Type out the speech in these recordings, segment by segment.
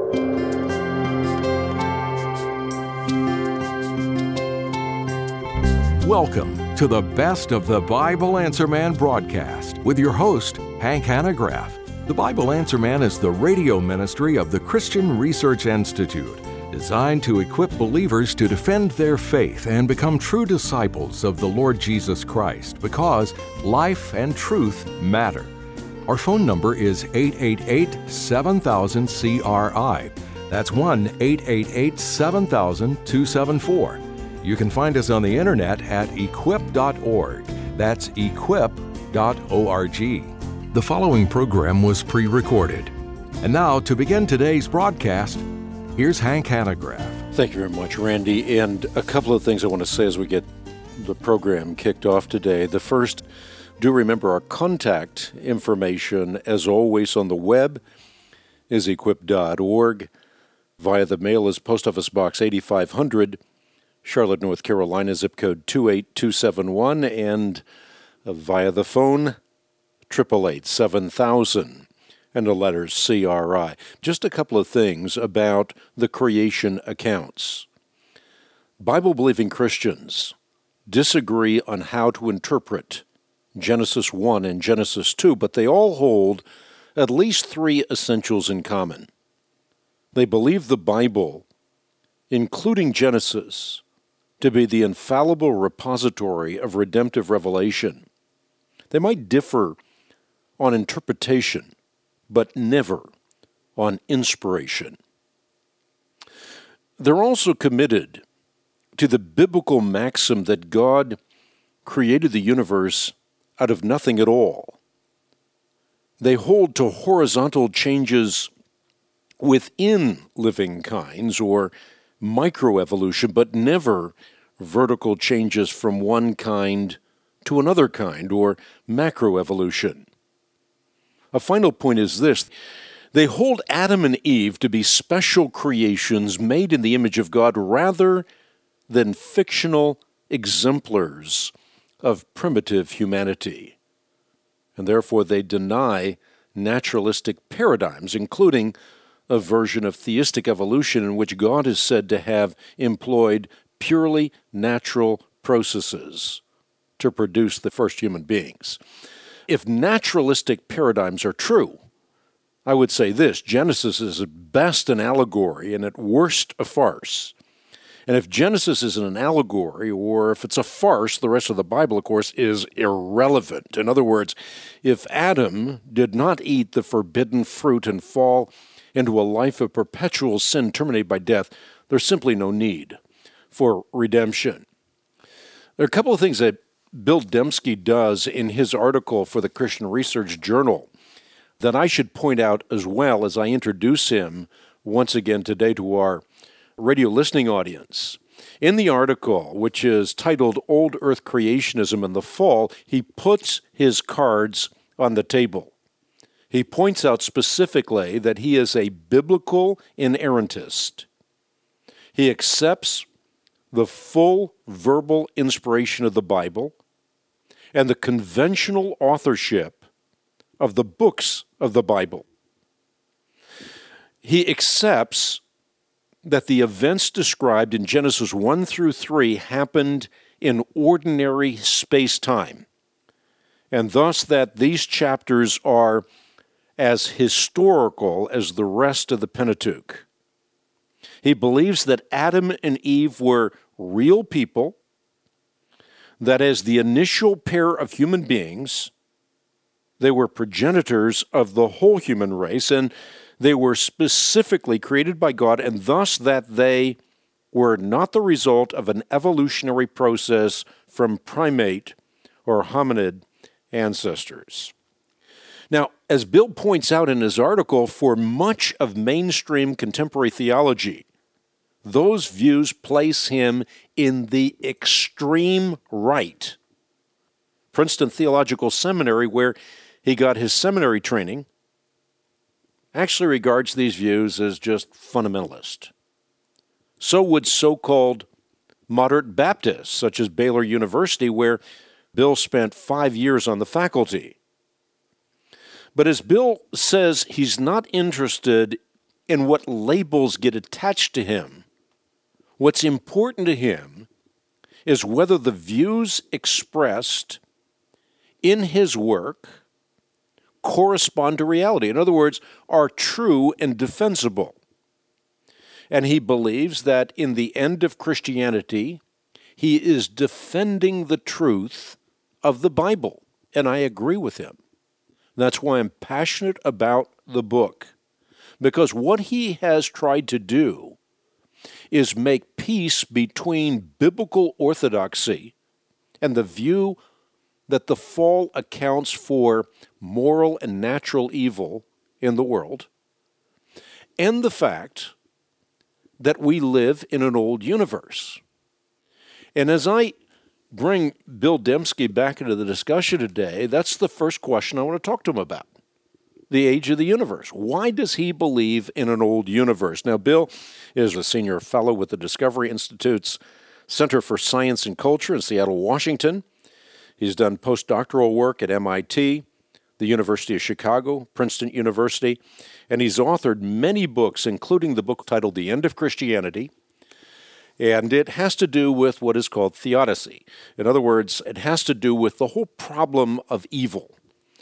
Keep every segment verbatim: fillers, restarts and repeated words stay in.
Welcome to the Best of the Bible Answer Man broadcast with your host, Hank Hanegraaff. The Bible Answer Man is the radio ministry of the Christian Research Institute, designed to equip believers to defend their faith and become true disciples of the Lord Jesus Christ, because life and truth matter. Our phone number is eight eight eight, seven thousand, C R I. That's one eight eight eight, seven thousand, two seven four. You can find us on the internet at equip dot org. That's equip dot org. The following program was pre-recorded. And now, to begin today's broadcast, here's Hank Hanegraaff. Thank you very much, Randy. And a couple of things I want to say as we get the program kicked off today. The first, do remember our contact information, as always, on the web is equip dot org. Via the mail is Post Office Box eighty-five hundred, Charlotte, North Carolina, zip code two eight two seven one, and uh, via the phone, eight eight eight, seven thousand, and the letters C R I. Just a couple of things about the creation accounts. Bible-believing Christians disagree on how to interpret Genesis one and Genesis two, but they all hold at least three essentials in common. They believe the Bible, including Genesis, to be the infallible repository of redemptive revelation. They might differ on interpretation, but never on inspiration. They're also committed to the biblical maxim that God created the universe out of nothing at all. They hold to horizontal changes within living kinds, or microevolution, but never vertical changes from one kind to another kind, or macroevolution. A final point is this. They hold Adam and Eve to be special creations made in the image of God rather than fictional exemplars of primitive humanity. And therefore they deny naturalistic paradigms, including a version of theistic evolution in which God is said to have employed purely natural processes to produce the first human beings. If naturalistic paradigms are true, I would say this: Genesis is at best an allegory and at worst a farce. And if Genesis is an allegory, or if it's a farce, the rest of the Bible, of course, is irrelevant. In other words, if Adam did not eat the forbidden fruit and fall into a life of perpetual sin terminated by death, there's simply no need for redemption. There are a couple of things that Bill Dembski does in his article for the Christian Research Journal that I should point out as well as I introduce him once again today to our radio listening audience. In the article, which is titled Old Earth Creationism in the Fall, he puts his cards on the table. He points out specifically that he is a biblical inerrantist. He accepts the full verbal inspiration of the Bible and the conventional authorship of the books of the Bible. He accepts that the events described in Genesis one through three happened in ordinary space-time, and thus that these chapters are as historical as the rest of the Pentateuch. He believes that Adam and Eve were real people, that as the initial pair of human beings, they were progenitors of the whole human race, and they were specifically created by God, and thus that they were not the result of an evolutionary process from primate or hominid ancestors. Now, as Bill points out in his article, for much of mainstream contemporary theology, those views place him in the extreme right. Princeton Theological Seminary, where he got his seminary training, actually regards these views as just fundamentalist. So would so-called moderate Baptists, such as Baylor University, where Bill spent five years on the faculty. But as Bill says, he's not interested and what labels get attached to him. What's important to him is whether the views expressed in his work correspond to reality. In other words, are true and defensible. And he believes that in the end of Christianity, he is defending the truth of the Bible. And I agree with him. That's why I'm passionate about the book. Because what he has tried to do is make peace between biblical orthodoxy and the view that the fall accounts for moral and natural evil in the world, and the fact that we live in an old universe. And as I bring Bill Dembski back into the discussion today, that's the first question I want to talk to him about. The age of the universe. Why does he believe in an old universe? Now, Bill is a senior fellow with the Discovery Institute's Center for Science and Culture in Seattle, Washington. He's done postdoctoral work at M I T, the University of Chicago, Princeton University, and he's authored many books, including the book titled The End of Christianity, and it has to do with what is called theodicy. In other words, it has to do with the whole problem of evil.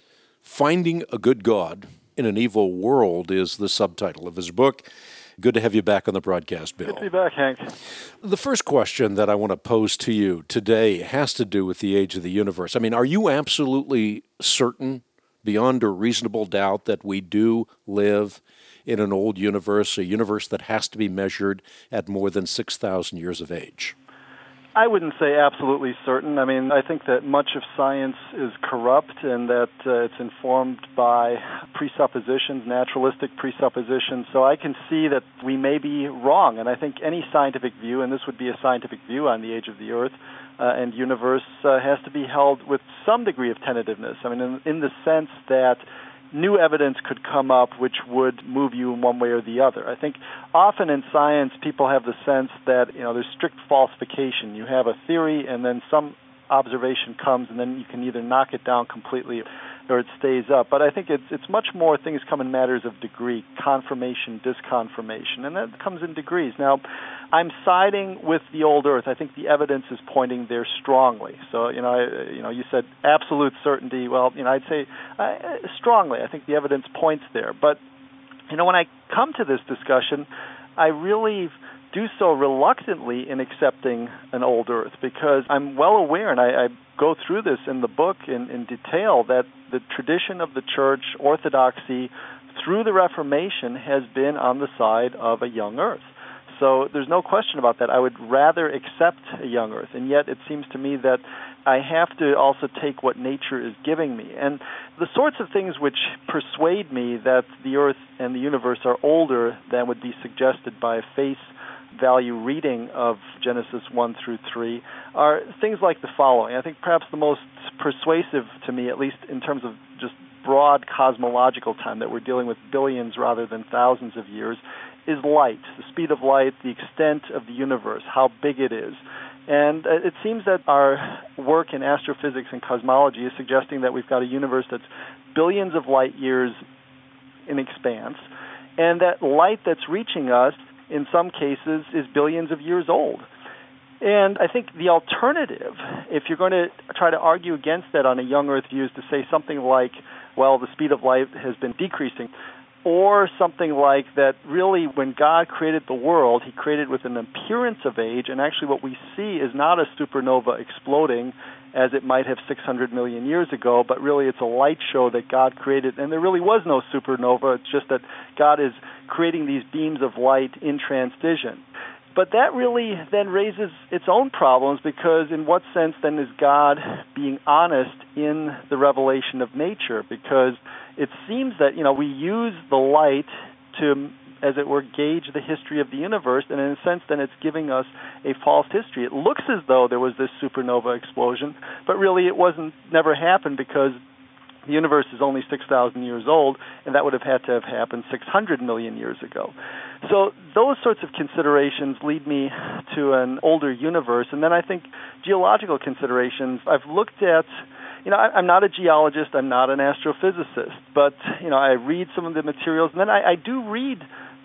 Finding a Good God in an Evil World is the subtitle of his book. Good to have you back on the broadcast, Bill. Good to be back, Hank. The first question that I want to pose to you today has to do with the age of the universe. I mean, are you absolutely certain, beyond a reasonable doubt, that we do live in an old universe, a universe that has to be measured at more than six thousand years of age? I wouldn't say absolutely certain. I mean, I think that much of science is corrupt and that uh, it's informed by presuppositions, naturalistic presuppositions. So I can see that we may be wrong. And I think any scientific view, and this would be a scientific view on the age of the Earth uh, and universe, uh, has to be held with some degree of tentativeness. I mean, in, in the sense that new evidence could come up which would move you in one way or the other. I think often in science people have the sense that, you know, there's strict falsification. You have a theory and then some observation comes and then you can either knock it down completely or it stays up. But I think it's it's much more things come in matters of degree, confirmation, disconfirmation, and that comes in degrees. Now, I'm siding with the old Earth. I think the evidence is pointing there strongly. So, you know, I, you know, you said absolute certainty. Well, you know, I'd say uh, strongly. I think the evidence points there. But, you know, when I come to this discussion, I really do so reluctantly in accepting an old Earth because I'm well aware, and I, I go through this in the book in, in detail, that the tradition of the Church, orthodoxy, through the Reformation has been on the side of a young Earth. So there's no question about that. I would rather accept a young Earth, and yet it seems to me that I have to also take what nature is giving me. And the sorts of things which persuade me that the Earth and the universe are older than would be suggested by a face value reading of Genesis one through three are things like the following. I think perhaps the most persuasive to me, at least in terms of just broad cosmological time, that we're dealing with billions rather than thousands of years, is light, the speed of light, the extent of the universe, how big it is. And it seems that our work in astrophysics and cosmology is suggesting that we've got a universe that's billions of light years in expanse, and that light that's reaching us in some cases is billions of years old. And I think the alternative, if you're going to try to argue against that on a young Earth view, is to say something like, well, the speed of light has been decreasing, or something like that really when God created the world, he created with an appearance of age, and actually what we see is not a supernova exploding as it might have six hundred million years ago, but really it's a light show that God created, and there really was no supernova. It's just that God is creating these beams of light in transition. But that really then raises its own problems, because in what sense then is God being honest in the revelation of nature? Because it seems that, you know, we use the light to, as it were, gauge the history of the universe, and in a sense then it's giving us a false history. It looks as though there was this supernova explosion, but really it wasn't, never happened, because the universe is only six thousand years old, and that would have had to have happened six hundred million years ago. So those sorts of considerations lead me to an older universe. And then I think geological considerations, I've looked at, you know, I, I'm not a geologist, I'm not an astrophysicist, but, you know, I read some of the materials, and then I, I do read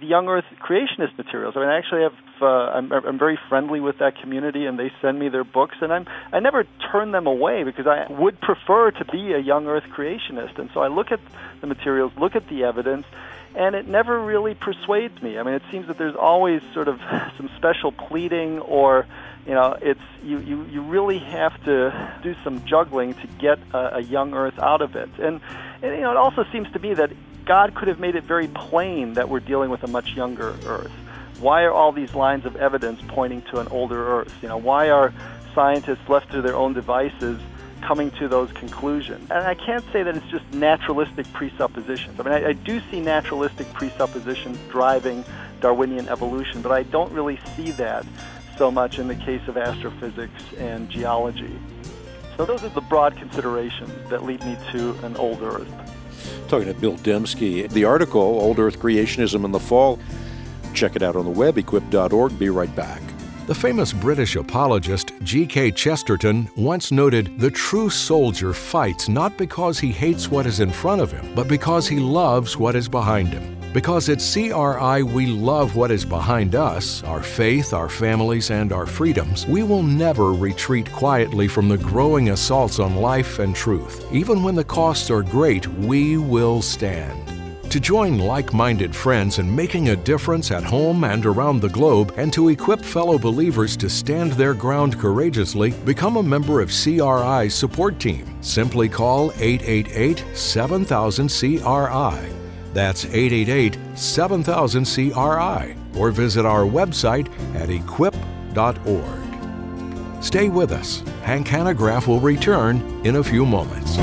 the Young Earth creationist materials. I mean, I actually have, uh, I'm, I'm very friendly with that community, and they send me their books, and I'm, I never turn them away because I would prefer to be a Young Earth creationist. And so I look at the materials, look at the evidence, and it never really persuades me. I mean, it seems that there's always sort of some special pleading, or, you know, it's you, you, you really have to do some juggling to get a, a young Earth out of it. And, and, you know, it also seems to me that God could have made it very plain that we're dealing with a much younger Earth. Why are all these lines of evidence pointing to an older Earth? You know, why are scientists left to their own devices coming to those conclusions? And I can't say that it's just naturalistic presuppositions. I mean, I, I do see naturalistic presuppositions driving Darwinian evolution, but I don't really see that so much in the case of astrophysics and geology. So those are the broad considerations that lead me to an old Earth. Talking to Bill Dembski. The article, Old Earth Creationism in the Fall, check it out on the web, equip dot org. Be right back. The famous British apologist G K Chesterton once noted, "The true soldier fights not because he hates what is in front of him, but because he loves what is behind him. Because at C R I we love what is behind us, our faith, our families, and our freedoms, we will never retreat quietly from the growing assaults on life and truth. Even when the costs are great, we will stand." To join like-minded friends in making a difference at home and around the globe, and to equip fellow believers to stand their ground courageously, become a member of C R I's support team. Simply call eight eight eight, seven thousand, C R I. That's eight eight eight, seven thousand, C R I, or visit our website at equip dot org. Stay with us. Hank Hanegraaff will return in a few moments.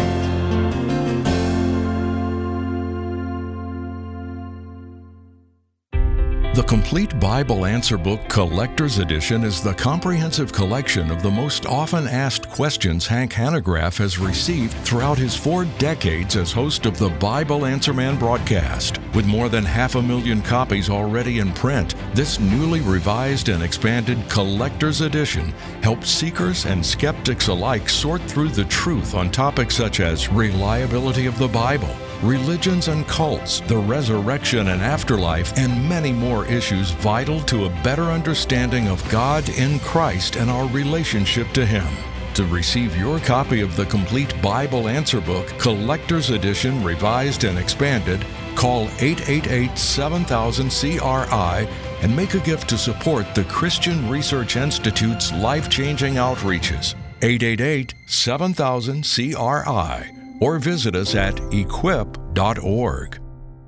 The Complete Bible Answer Book Collector's Edition is the comprehensive collection of the most often asked questions Hank Hanegraaff has received throughout his four decades as host of the Bible Answer Man broadcast. With more than half a million copies already in print, this newly revised and expanded Collector's Edition helps seekers and skeptics alike sort through the truth on topics such as reliability of the Bible, religions and cults, the resurrection and afterlife, and many more issues vital to a better understanding of God in Christ and our relationship to Him. To receive your copy of the Complete Bible Answer Book, Collector's Edition, Revised and Expanded, call eight eight eight, seven thousand, C R I and make a gift to support the Christian Research Institute's life-changing outreaches. eight eight eight, seven thousand, C R I. Or visit us at equip dot org.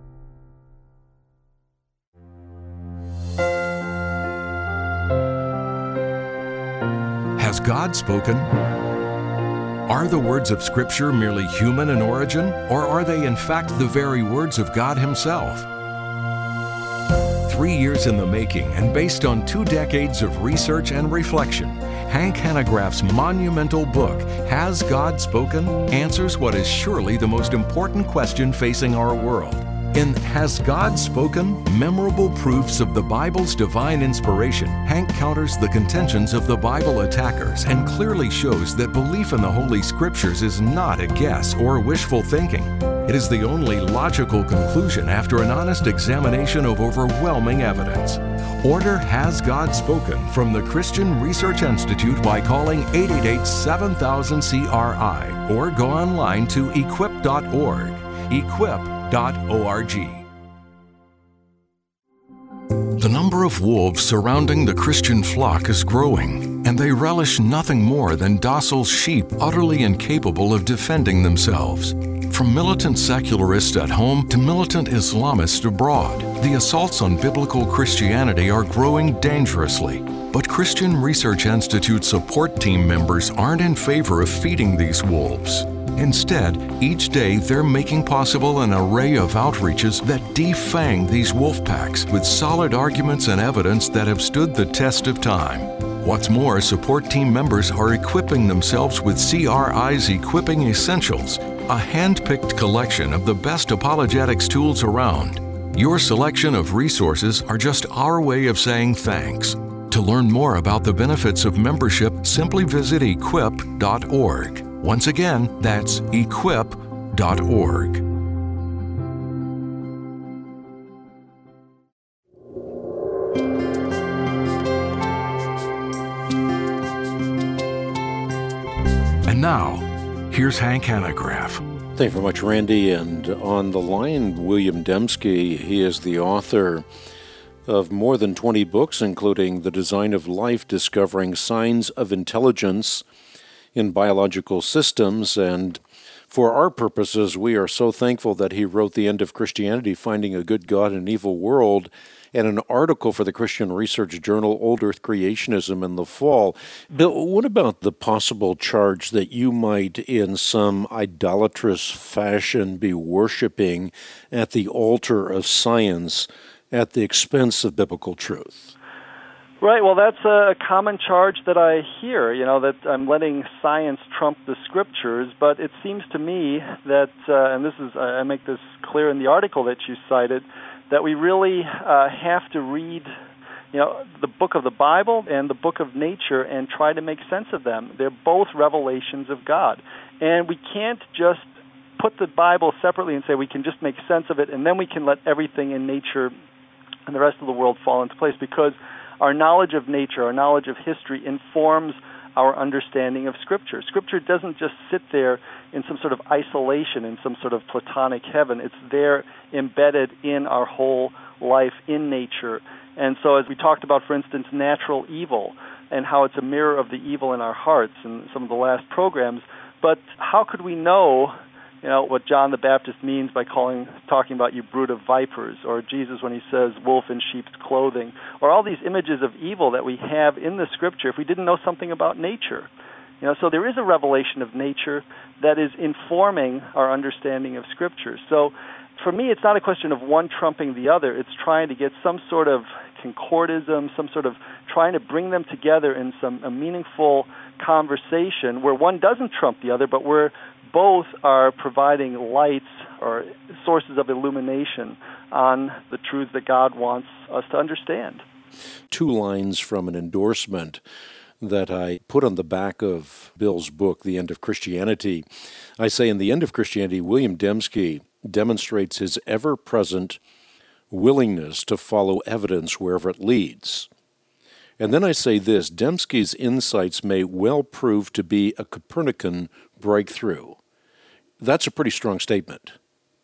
Has God spoken? Are the words of Scripture merely human in origin, or are they in fact the very words of God Himself? Three years in the making and based on two decades of research and reflection, Hank Hanegraaff's monumental book, Has God Spoken?, answers what is surely the most important question facing our world. In Has God Spoken? Memorable Proofs of the Bible's Divine Inspiration, Hank counters the contentions of the Bible attackers and clearly shows that belief in the Holy Scriptures is not a guess or wishful thinking. It is the only logical conclusion after an honest examination of overwhelming evidence. Order Has God Spoken from the Christian Research Institute by calling eight eight eight, seven thousand, C R I or go online to equip dot org. equip dot org. The number of wolves surrounding the Christian flock is growing, and they relish nothing more than docile sheep utterly incapable of defending themselves. From militant secularists at home to militant Islamists abroad, the assaults on biblical Christianity are growing dangerously. But Christian Research Institute support team members aren't in favor of feeding these wolves. Instead, each day they're making possible an array of outreaches that defang these wolf packs with solid arguments and evidence that have stood the test of time. What's more, support team members are equipping themselves with C R I's Equipping Essentials, a hand-picked collection of the best apologetics tools around. Your selection of resources are just our way of saying thanks. To learn more about the benefits of membership, simply visit equip dot org. Once again, that's equip dot org. And now, here's Hank Hanegraaff. Thank you very much, Randy. And on the line, William Dembski. He is the author of more than twenty books, including The Design of Life, Discovering Signs of Intelligence in Biological Systems. And for our purposes, we are so thankful that he wrote The End of Christianity, Finding a Good God in an Evil World, and an article for the Christian Research Journal, Old Earth Creationism in the Fall. Bill, what about the possible charge that you might, in some idolatrous fashion, be worshiping at the altar of science at the expense of biblical truth? Right, well, that's a common charge that I hear, you know, that I'm letting science trump the scriptures, but it seems to me that, uh, and this is, I make this clear in the article that you cited, that we really uh, have to read, you know, the book of the Bible and the book of nature and try to make sense of them. They're both revelations of God. And we can't just put the Bible separately and say we can just make sense of it and then we can let everything in nature and the rest of the world fall into place, because our knowledge of nature, our knowledge of history informs our understanding of Scripture. Scripture doesn't just sit there in some sort of isolation, in some sort of platonic heaven. It's there embedded in our whole life in nature. And so as we talked about, for instance, natural evil and how it's a mirror of the evil in our hearts in some of the last programs, but how could we know, you know, what John the Baptist means by calling, talking about you brood of vipers, or Jesus when he says wolf in sheep's clothing, or all these images of evil that we have in the Scripture if we didn't know something about nature? You know, so there is a revelation of nature that is informing our understanding of Scripture. So for me, it's not a question of one trumping the other. It's trying to get some sort of concordism, some sort of trying to bring them together in some a meaningful conversation where one doesn't trump the other, but where both are providing lights or sources of illumination on the truths that God wants us to understand. Two lines from an endorsement that I put on the back of Bill's book, The End of Christianity. I say, in The End of Christianity, William Dembski demonstrates his ever-present willingness to follow evidence wherever it leads. And then I say this, Dembski's insights may well prove to be a Copernican breakthrough. That's a pretty strong statement.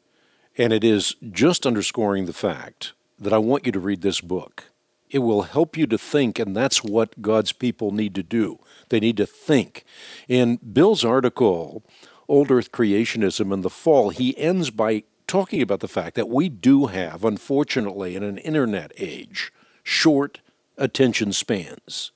And it is just underscoring the fact that I want you to read this book. It will help you to think, and that's what God's people need to do. They need to think. In Bill's article, Old Earth Creationism in the Fall, he ends by talking about the fact that we do have, unfortunately, in an internet age, short attention spans.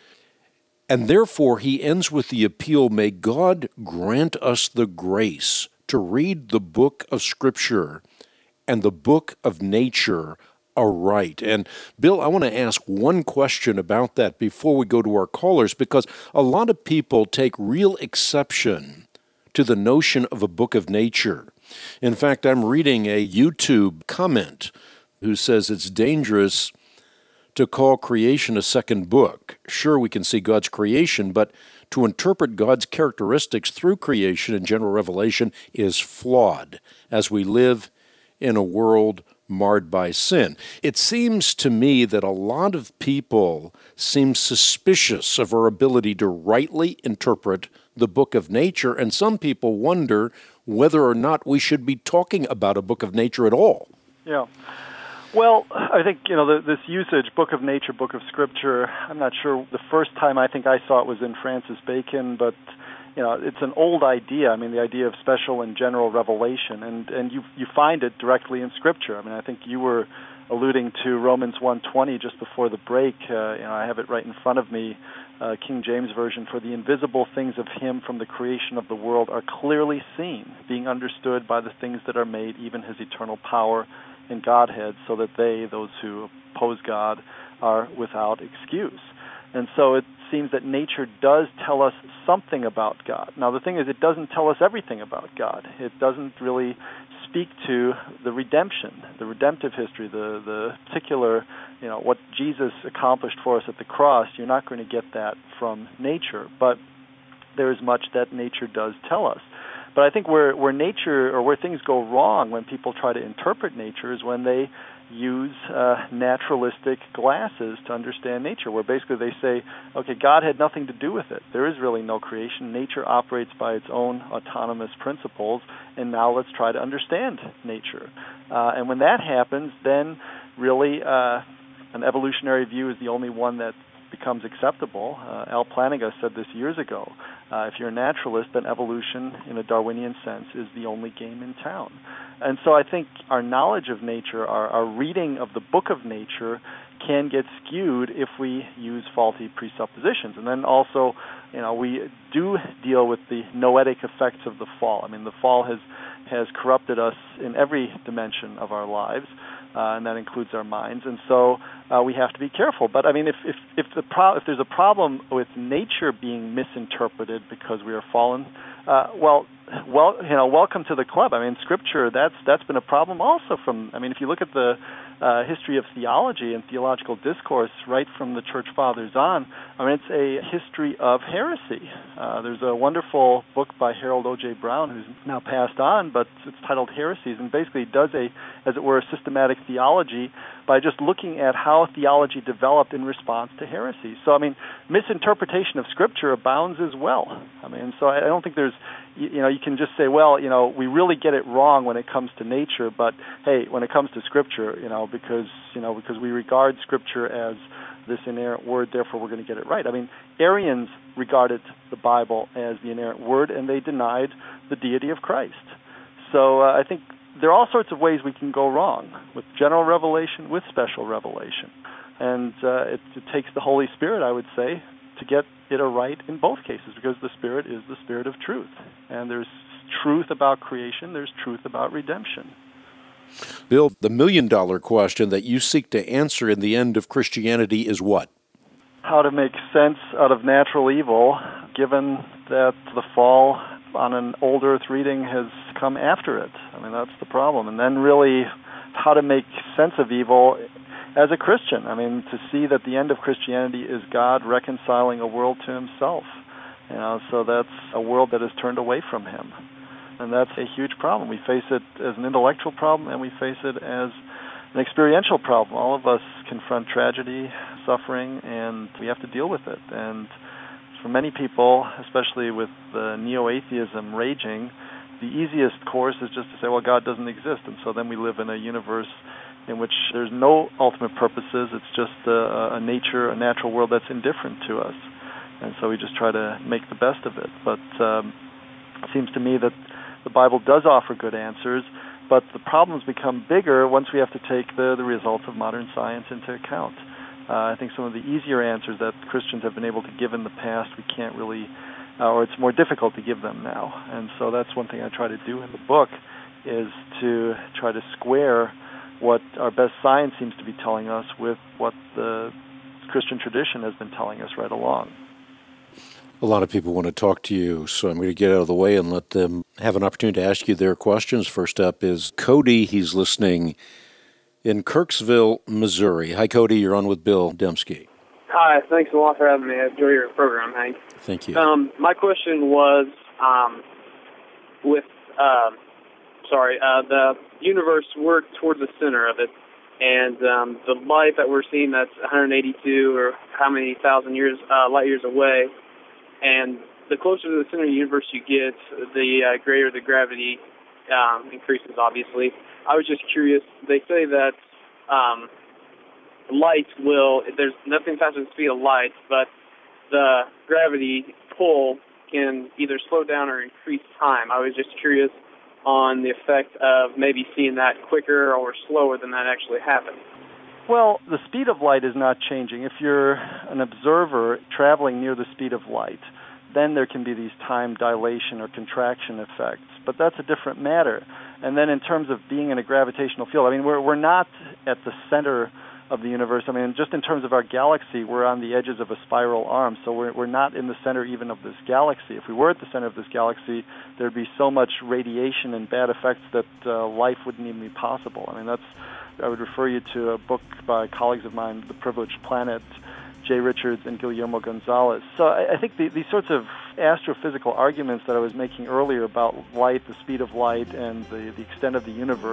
And therefore, he ends with the appeal, may God grant us the grace to read the book of Scripture and the book of nature aright. And Bill, I want to ask one question about that before we go to our callers, because a lot of people take real exception to the notion of a book of nature. In fact, I'm reading a YouTube comment who says it's dangerous to call creation a second book. Sure, we can see God's creation, but to interpret God's characteristics through creation and general revelation is flawed as we live in a world marred by sin. It seems to me that a lot of people seem suspicious of our ability to rightly interpret the book of nature, and some people wonder whether or not we should be talking about a book of nature at all. Yeah. Well, I think, you know, the, this usage, book of nature, book of Scripture, I'm not sure. The first time I think I saw it was in Francis Bacon, but, you know, it's an old idea. I mean, the idea of special and general revelation, and, and you you find it directly in Scripture. I mean, I think you were alluding to Romans one twenty just before the break. Uh, you know, I have it right in front of me, uh, King James Version, for the invisible things of Him from the creation of the world are clearly seen, being understood by the things that are made, even His eternal power and Godhead, so that they, those who oppose God, are without excuse. And so it seems that nature does tell us something about God. Now, the thing is, it doesn't tell us everything about God. It doesn't really speak to the redemption, the redemptive history, the, the particular, you know, what Jesus accomplished for us at the cross. You're not going to get that from nature, but there is much that nature does tell us. But I think where, where nature, or where things go wrong when people try to interpret nature, is when they use uh, naturalistic glasses to understand nature, where basically they say, okay, God had nothing to do with it. There is really no creation. Nature operates by its own autonomous principles, and now let's try to understand nature. Uh, and when that happens, then really uh, an evolutionary view is the only one that becomes acceptable. Uh, Al Plantinga said this years ago. Uh, if you're a naturalist, then evolution, in a Darwinian sense, is the only game in town. And so I think our knowledge of nature, our, our reading of the book of nature, can get skewed if we use faulty presuppositions. And then also, you know, we do deal with the noetic effects of the fall. I mean, the fall has has corrupted us in every dimension of our lives, uh, and that includes our minds. And so uh, we have to be careful. But I mean, if if if the pro- if there's a problem with nature being misinterpreted because we are fallen, uh, well, well, you know, welcome to the club. I mean, Scripture, that's that's been a problem also from. I mean, if you look at the uh, history of theology and theological discourse right from the Church Fathers on, I mean, it's a history of heresy. Uh, there's a wonderful book by Harold O J Brown, who's now passed on, but it's titled Heresies, and basically does a, as it were, a systematic theology by just looking at how theology developed in response to heresy. So, I mean, misinterpretation of Scripture abounds as well. I mean, so I don't think there's, you know, you can just say, well, you know, we really get it wrong when it comes to nature, but hey, when it comes to Scripture, you know, because, you know, because we regard Scripture as this inerrant word, therefore we're going to get it right. I mean, Arians regarded the Bible as the inerrant word, and they denied the deity of Christ. So uh, I think there are all sorts of ways we can go wrong with general revelation, with special revelation. And uh, it, it takes the Holy Spirit, I would say, to get it right in both cases, because the Spirit is the Spirit of truth. And there's truth about creation, there's truth about redemption. Bill, the million-dollar question that you seek to answer in the end of Christianity is what? How to make sense out of natural evil, given that the fall on an old earth reading has come after it. I mean, that's the problem. And then really how to make sense of evil as a Christian. I mean, to see that the end of Christianity is God reconciling a world to himself. You know, so that's a world that has turned away from him. And that's a huge problem. We face it as an intellectual problem, and we face it as an experiential problem. All of us confront tragedy, suffering, and we have to deal with it. And for many people, especially with uh, neo-atheism raging, the easiest course is just to say, well, God doesn't exist. And so then we live in a universe in which there's no ultimate purposes. It's just a, a nature, a natural world that's indifferent to us. And so we just try to make the best of it. But um, it seems to me that the Bible does offer good answers, but the problems become bigger once we have to take the, the results of modern science into account. Uh, I think some of the easier answers that Christians have been able to give in the past, we can't really, uh, or it's more difficult to give them now. And so that's one thing I try to do in the book, is to try to square what our best science seems to be telling us with what the Christian tradition has been telling us right along. A lot of people want to talk to you, so I'm going to get out of the way and let them have an opportunity to ask you their questions. First up is Cody. He's listening in Kirksville, Missouri. Hi, Cody. You're on with Bill Dembski. Hi. Thanks a lot for having me. I enjoy your program, Hank. Thank you. Um, my question was um, with, uh, sorry, uh, the universe, we're towards the center of it, and um, the light that we're seeing that's one hundred eighty-two or how many thousand years, uh, light years away, and the closer to the center of the universe you get, the uh, greater the gravity um, increases, obviously. I was just curious. They say that um, light will, there's nothing faster than the speed of light, but the gravity pull can either slow down or increase time. I was just curious on the effect of maybe seeing that quicker or slower than that actually happens. Well, the speed of light is not changing. If you're an observer traveling near the speed of light, then there can be these time dilation or contraction effects. But that's a different matter. And then in terms of being in a gravitational field, I mean, we're we're not at the center of the universe. I mean, just in terms of our galaxy, we're on the edges of a spiral arm, so we're we're not in the center even of this galaxy. If we were at the center of this galaxy, there'd be so much radiation and bad effects that uh, life wouldn't even be possible. I mean, that's I would refer you to a book by colleagues of mine, The Privileged Planet, Jay Richards and Guillermo Gonzalez. So I, I think the, these sorts of astrophysical arguments that I was making earlier about light, the speed of light, and the, the extent of the universe,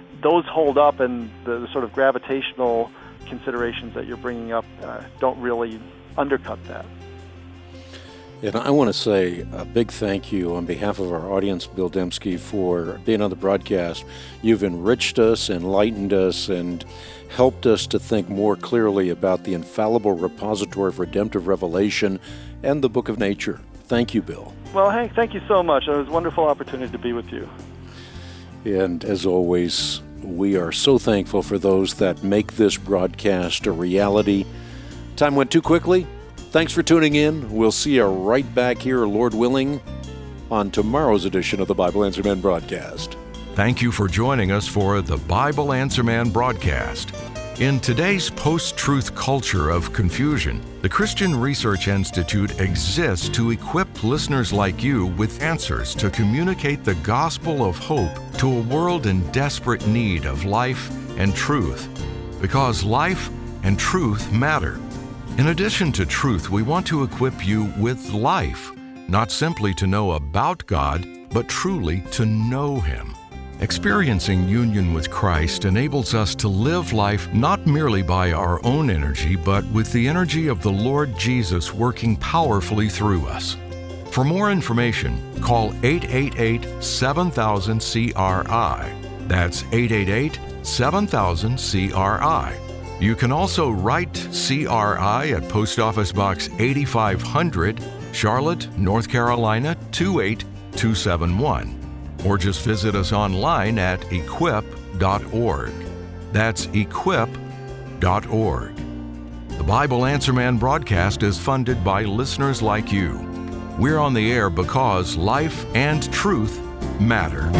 those hold up, and the, the sort of gravitational considerations that you're bringing up uh, don't really undercut that. And I want to say a big thank you on behalf of our audience, Bill Dembski, for being on the broadcast. You've enriched us, enlightened us, and helped us to think more clearly about the infallible repository of redemptive revelation and the Book of Nature. Thank you, Bill. Well, Hank, thank you so much. It was a wonderful opportunity to be with you. And as always, we are so thankful for those that make this broadcast a reality. Time went too quickly. Thanks for tuning in. We'll see you right back here, Lord willing, on tomorrow's edition of the Bible Answer Man broadcast. Thank you for joining us for the Bible Answer Man broadcast. In today's post-truth culture of confusion, the Christian Research Institute exists to equip listeners like you with answers to communicate the gospel of hope to a world in desperate need of life and truth, because life and truth matter. In addition to truth, we want to equip you with life, not simply to know about God, but truly to know Him. Experiencing union with Christ enables us to live life not merely by our own energy, but with the energy of the Lord Jesus working powerfully through us. For more information, call eight eight eight, seven thousand, C R I. That's eight eight eight, seven thousand, C R I. You can also write C R I at Post Office Box eighty-five hundred, Charlotte, North Carolina two eight two seven one. Or just visit us online at equip dot org. That's equip dot org. The Bible Answer Man broadcast is funded by listeners like you. We're on the air because life and truth matter.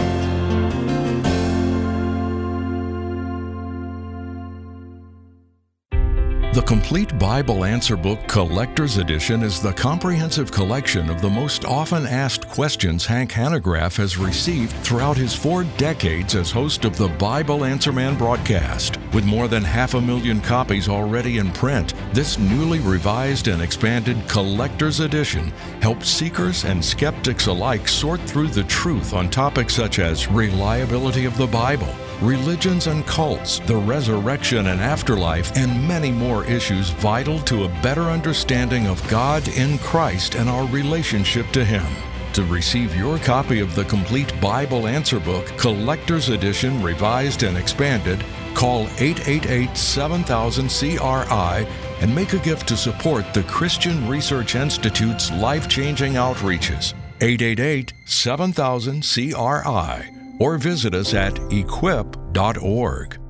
The Complete Bible Answer Book Collector's Edition is the comprehensive collection of the most often asked questions Hank Hanegraaff has received throughout his four decades as host of the Bible Answer Man broadcast. With more than half a million copies already in print, this newly revised and expanded Collector's Edition helps seekers and skeptics alike sort through the truth on topics such as reliability of the Bible, religions and cults, the resurrection and afterlife, and many more issues vital to a better understanding of God in Christ and our relationship to Him. To receive your copy of the Complete Bible Answer Book, Collector's Edition, Revised and Expanded, call eight eight eight, seven thousand, C R I and make a gift to support the Christian Research Institute's life-changing outreaches. eight eight eight, seven thousand, C R I. Or visit us at equip dot org.